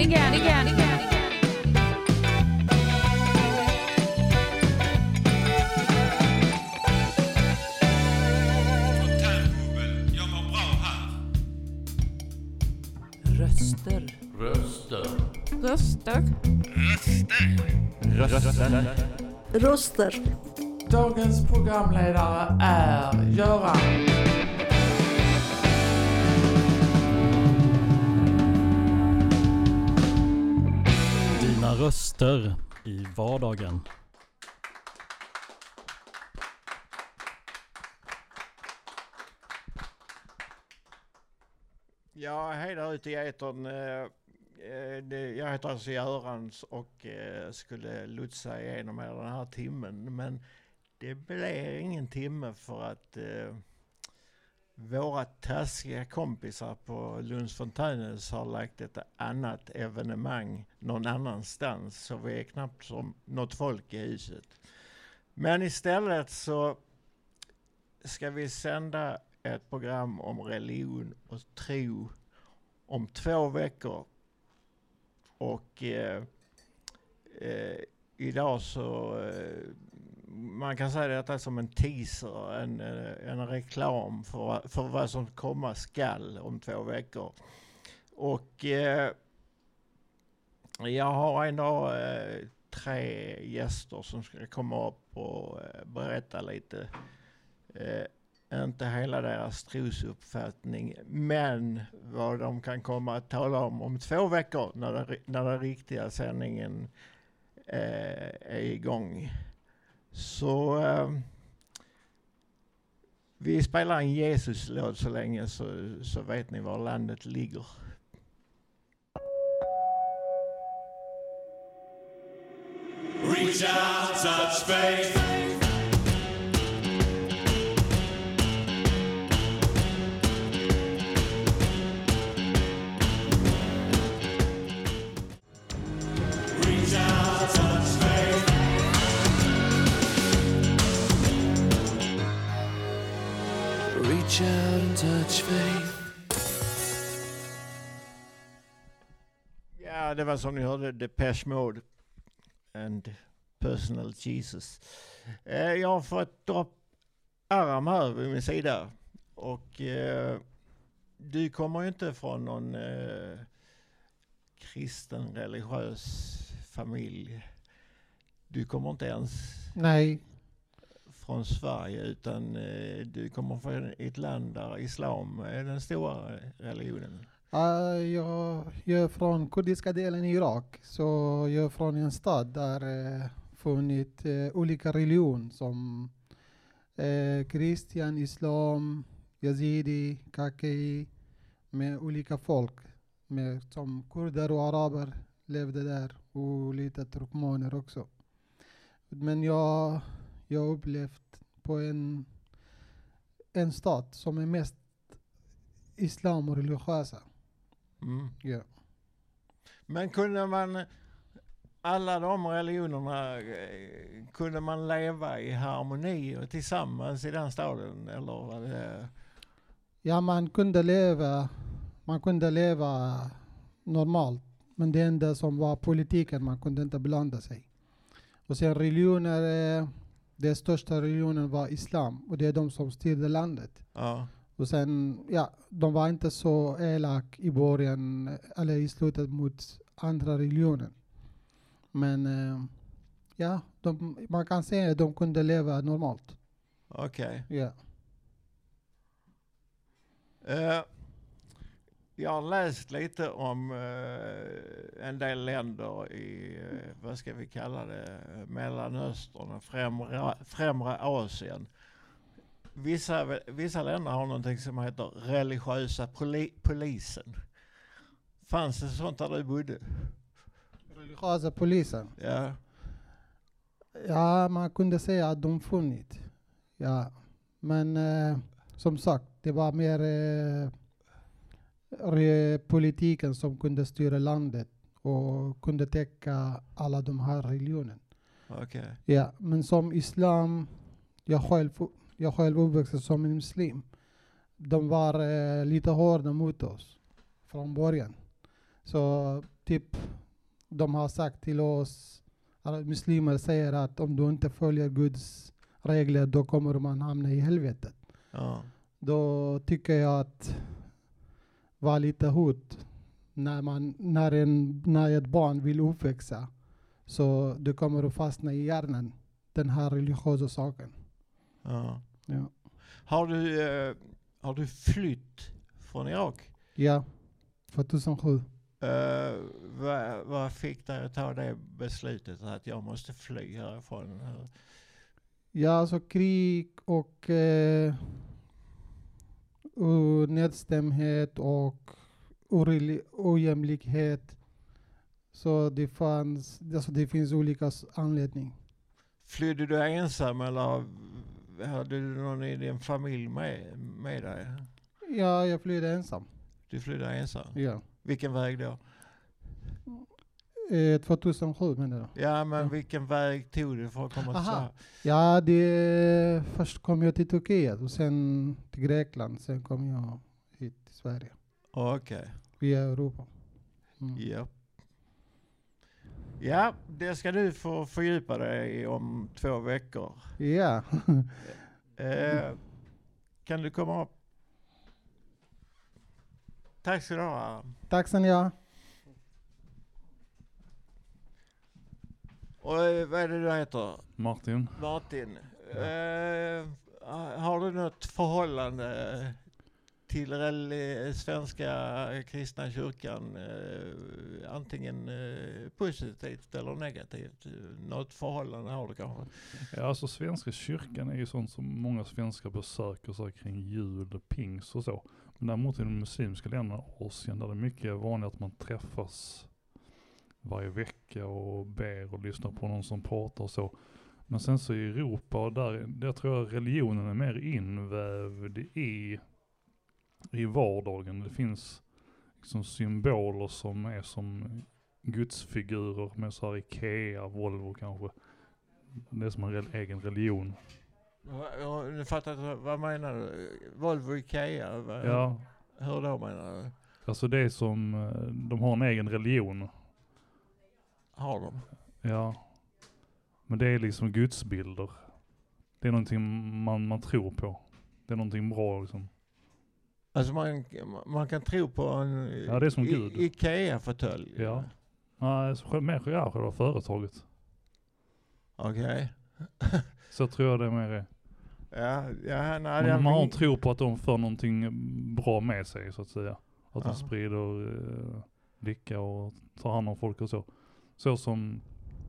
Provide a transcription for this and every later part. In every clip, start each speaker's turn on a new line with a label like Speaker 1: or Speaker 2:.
Speaker 1: Röster.
Speaker 2: Dagens programledare är Göran.
Speaker 3: Dina röster i vardagen.
Speaker 4: Ja, hej där ute i etern. Jag heter alltså Görans och skulle lotsa igenom hela den här timmen. Men det blir ingen timme för att våra taskiga kompisar på Lunds Fontänhus har lagt ett annat evenemang någon annanstans. Så vi är knappt som något folk i huset. Men istället så ska vi sända ett program om religion och tro om 2 veckor. Och idag så man kan säga detta som en teaser, en reklam för vad som komma skall om 2 veckor. Och jag har ändå 3 gäster som ska komma upp och berätta lite. Inte hela deras trosuppfattning, men vad de kan komma att tala om 2 veckor när den riktiga sändningen är igång. Så vi spelar en Jesus-låt så länge så vet ni var landet ligger.
Speaker 5: Reach out, touch faith. Reach out and touch faith.
Speaker 4: Ja, det var som ni hörde Depeche Mode and Personal Jesus. Jag har fått dropp Aram här vid min sida. Och du kommer ju inte från någon kristen religiös familj. Du kommer inte ens...
Speaker 6: Nej.
Speaker 4: Från Sverige, utan du kommer från ett land där islam är den stora religionen.
Speaker 6: Jag är från kurdiska delen i Irak, så jag är från en stad där funnit olika religioner som kristen, islam, yazidi, kakei, med olika folk som kurder och araber levde där och lite turkmaner också. Men jag upplevt på en stat som är mest islam och religiösa.
Speaker 4: Mm.
Speaker 6: Ja.
Speaker 4: Men kunde man alla de religionerna kunde man leva i harmoni och tillsammans i den staden, eller var det?
Speaker 6: Ja, man kunde leva normalt, men det enda som var politiken, man kunde inte blanda sig. Och sen religioner, den största religionen var islam, och det är de som styrde landet.
Speaker 4: Ja. Och
Speaker 6: sen, de var inte så elak i början eller i slutet mot andra religioner. Men man kan säga att de kunde leva normalt.
Speaker 4: Okej.
Speaker 6: Ja.
Speaker 4: Jag har läst lite om en del länder i, vad ska vi kalla det, Mellanöstern och främre Asien. Vissa länder har någonting som heter religiösa polisen. Fanns det sånt där du bodde?
Speaker 6: Religiösa polisen?
Speaker 4: Ja.
Speaker 6: Ja, man kunde säga att de funnit. Ja, men som sagt, det var mer politiken som kunde styra landet och kunde täcka alla de här religionerna.
Speaker 4: Okay.
Speaker 6: Ja, men som islam, jag själv uppväxte som en muslim. De var lite hårda mot oss från början. Så typ de har sagt till oss, alla muslimer säger att om du inte följer Guds regler då kommer man hamna i helvetet.
Speaker 4: Ja.
Speaker 6: Då tycker jag att var lite hot när ett barn vill uppväxa, så det kommer att fastna i hjärnan, den här religiösa saken.
Speaker 4: Ja.
Speaker 6: Ja.
Speaker 4: Har du flytt från Irak?
Speaker 6: Ja, 2007.
Speaker 4: Vad fick dig att ta det beslutet att jag måste fly härifrån?
Speaker 6: Ja, alltså krig och nedstämdhet och ojämlikhet. Så det finns olika anledningar.
Speaker 4: Flydde du ensam eller hade du någon i din familj med dig?
Speaker 6: Ja, jag flydde ensam.
Speaker 4: Du flydde ensam?
Speaker 6: Ja.
Speaker 4: Vilken väg då?
Speaker 6: 2007 menar du?
Speaker 4: Ja, men vilken väg tog du för att komma till Sverige?
Speaker 6: Ja, först kom jag till Turkiet och sen till Grekland. Sen kom jag hit till Sverige.
Speaker 4: Okej.
Speaker 6: Via Europa.
Speaker 4: Ja. Ja, det ska du få fördjupa dig om 2 veckor.
Speaker 6: Ja.
Speaker 4: Kan du komma upp? Tack ska du ha.
Speaker 6: Tack så mycket.
Speaker 4: Och vad är det du heter?
Speaker 3: Martin.
Speaker 4: Martin. Har du något förhållande till svenska kristna kyrkan? Antingen positivt eller negativt? Något förhållande har du kanske?
Speaker 3: Ja, alltså svenska kyrkan är ju sånt som många svenskar besöker så kring jul och pings och så. Men däremot i de muslimska länderna, Asien, där det är mycket vanligt att man träffas varje vecka och ber och lyssnar på någon som pratar och så. Men sen så i Europa, och där tror jag religionen är mer invävd i vardagen. Det finns liksom symboler som är som gudsfigurer med så här Ikea, Volvo kanske. Det är som en egen religion.
Speaker 4: Nu fattar jag, vad menar du? Volvo, Ikea?
Speaker 3: Ja.
Speaker 4: Hur då menar du?
Speaker 3: Alltså det är som, de har en egen religion.
Speaker 4: Har de?
Speaker 3: Ja. Men det är liksom gudsbilder. Det är någonting man tror på. Det är någonting bra liksom.
Speaker 4: Alltså man kan tro på en
Speaker 3: Ja, det är som Gud.
Speaker 4: Ikea-fåtölj?
Speaker 3: Ja. Nej, mer själva företaget.
Speaker 4: Okej.
Speaker 3: Så tror jag det mer är.
Speaker 4: Ja, nej,
Speaker 3: Men man har en tro på att de får någonting bra med sig så att säga. Att de
Speaker 4: Ja.
Speaker 3: sprider lycka och tar hand om folk och så. Så som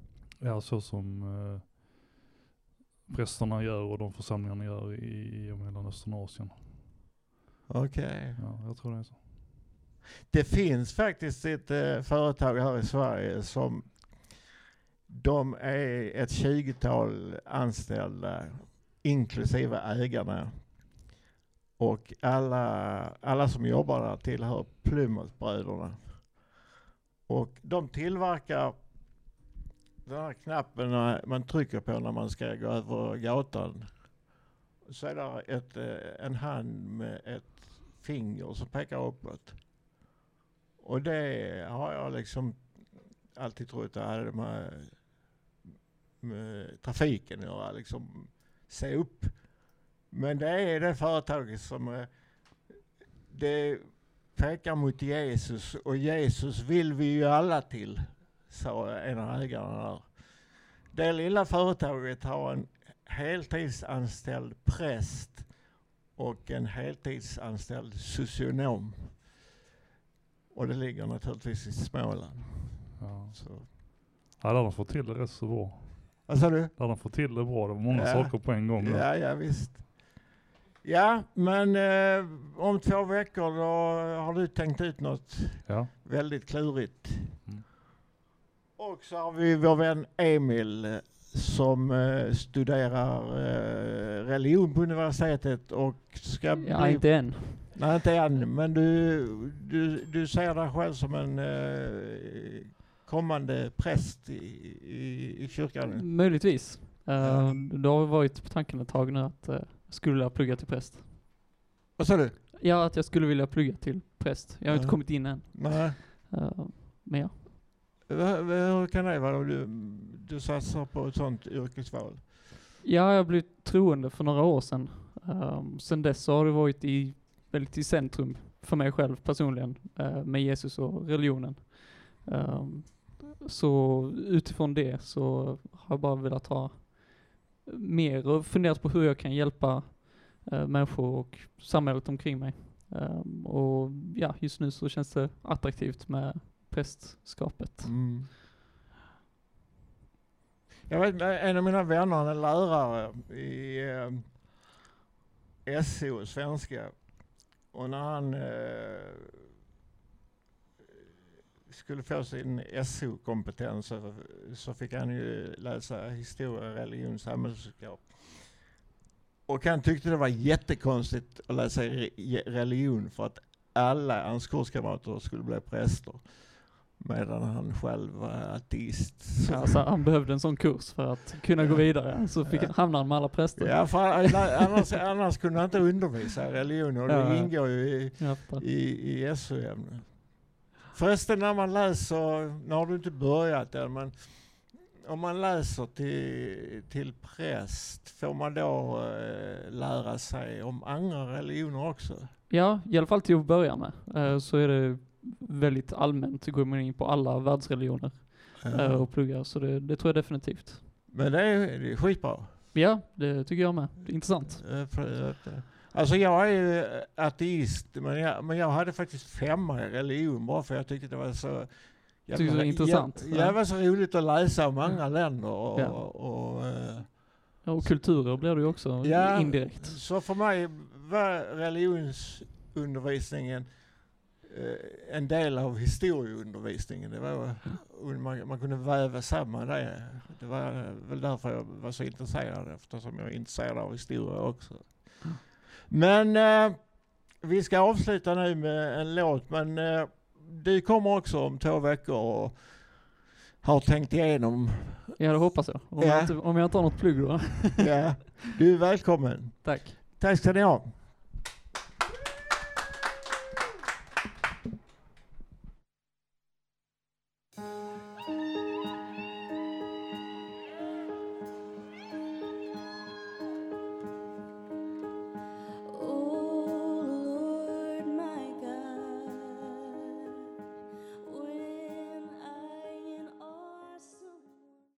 Speaker 3: prästerna gör och de församlingarna gör i Mellanöstern och Asien.
Speaker 4: Okej.
Speaker 3: Ja, jag tror det är så.
Speaker 4: Det finns faktiskt ett företag här i Sverige som de är ett 20-tal anställda inklusive ägarna. Och alla som jobbar där tillhör Plymouthbröderna. Och de tillverkar den här knappen man trycker på när man ska gå över gatan. Så är det en hand med ett finger som pekar uppåt. Och det har jag liksom alltid trott att det hade med trafiken att göra, liksom se upp. Men det är det företaget som det pekar mot Jesus, och Jesus vill vi ju alla till, sa en av ägarna där. Det lilla företaget har en heltidsanställd präst och en heltidsanställd socionom. Och det ligger naturligtvis i Småland.
Speaker 3: Ja.
Speaker 4: Så.
Speaker 3: Ja, där de får till det rätt så bra.
Speaker 4: Vad sa du?
Speaker 3: Där de får till det bra. Det var många saker på en gång.
Speaker 4: Ja, visst. Ja, men om 2 veckor då har du tänkt ut något väldigt klurigt.
Speaker 3: Mm.
Speaker 4: Och så har vi vår vän Emil som studerar religion på universitetet och ska bli...
Speaker 1: Ja, inte än.
Speaker 4: Nej, inte än. Men du ser dig själv som en kommande präst i kyrkan?
Speaker 1: Möjligtvis. Det har varit på tanken ett tag nu att jag skulle vilja plugga till präst.
Speaker 4: Vad sa du?
Speaker 1: Ja, att jag skulle vilja plugga till präst. Jag har inte kommit in än.
Speaker 4: Nej.
Speaker 1: Men ja.
Speaker 4: Hur kan det vara du satsar på ett sånt yrkesval?
Speaker 1: Ja, jag blev troende för några år sedan. Sen dess så har det varit väldigt i centrum för mig själv personligen med Jesus och religionen. Så utifrån det så har jag bara velat ha mer och funderat på hur jag kan hjälpa människor och samhället omkring mig. Och ja, just nu så känns det attraktivt med prästskapet.
Speaker 4: Mm. Jag vet, en av mina vänner, han är lärare i SO, svenska. Och när han skulle få sin SO-kompetens så fick han ju läsa historia, religion, samhällskunskap. Och han tyckte det var jättekonstigt att läsa religion för att alla hans kurskamrater skulle bli präster. Medan han själv var ateist.
Speaker 1: Alltså, han behövde en sån kurs för att kunna gå vidare. Så hamnade han med alla präster.
Speaker 4: Ja, för annars kunde han inte undervisa i religion. Och det ingår ju i SO-ämnen. Förresten, när man läser, när har du inte börjat än, men om man läser till präst, får man då lära sig om andra religioner också?
Speaker 1: Ja, i alla fall till att börja med. Så är det väldigt allmänt, går man in på alla världsreligioner och pluggar. Så det tror jag definitivt.
Speaker 4: Men det är skitbra.
Speaker 1: Ja, det tycker jag med. Det är intressant.
Speaker 4: Alltså jag är ju ateist, men jag hade faktiskt 5 i religion bara för jag tyckte det var så...
Speaker 1: Det var intressant.
Speaker 4: Det var så roligt att läsa om andra länder
Speaker 1: och kulturer blir det ju också indirekt.
Speaker 4: Så för mig var religionsundervisningen en del av historieundervisningen. Det var, man kunde väva samman det. Det var väl därför jag var så intresserad, eftersom jag är intresserad av historia också. Men vi ska avsluta nu med en låt, men du kommer också om 2 veckor och har tänkt igenom.
Speaker 1: Ja, det hoppas jag. Om jag inte har något plugg då.
Speaker 4: Ja, du är välkommen.
Speaker 1: Tack.
Speaker 4: Tack ska ni ha.